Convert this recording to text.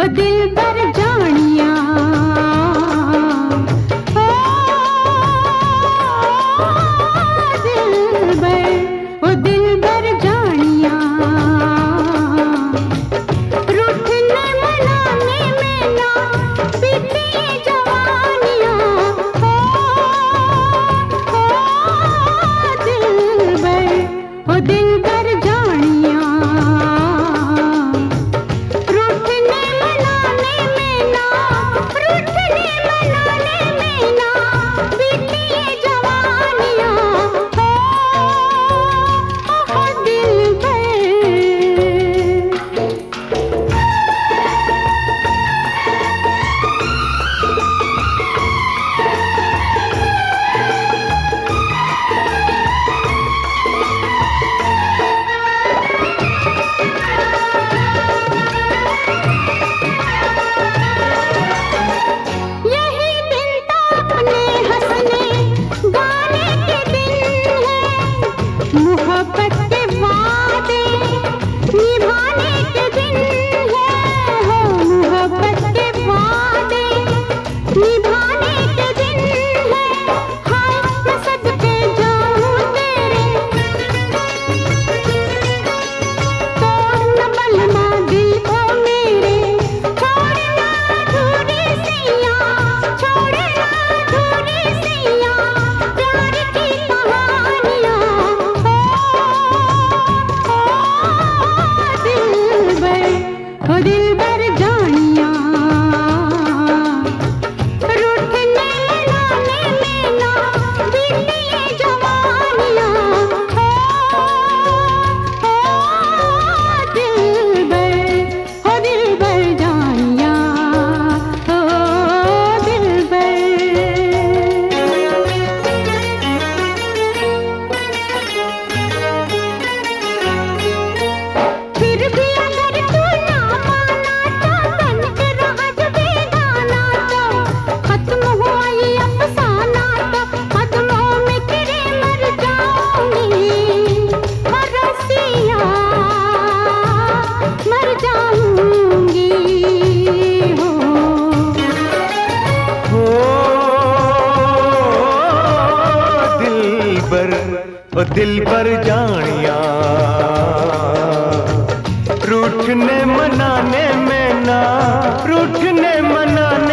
ओ दिल पर जानिया, ओ दिल पर, ओ दिल पर जानिया, रूठने मनाने में ना बीती जवानियां, दिल पर, ओ दिल पर जानिया, मोहब्बत के वादे निभाने के दिन है, हो मोहब्बत के वादे निभाने के दिन है, हाय मैं सदके जाऊं तेरे, तोड़ न बलमा दिल को मेरे, छोड़ना अधूरी सैयां, छोड़ना अधूरी सैयां, प्यार की कहानियां, ओ दिल पर जानिया, रूठने मनाने में ना बीती जवानियां, दिल पर जानिया, दिल पर। फिर भी अगर तू ना माना तो बन के राज बेगाना, तो खत्म हुआ ये अफसाना, तो कदमों में तेरे मर जाऊंगी, रसिया मर जाऊंगी, हो दिल पर, ओ दिल पर जानिया, रूठने मनाने में ना, रूठने मनाने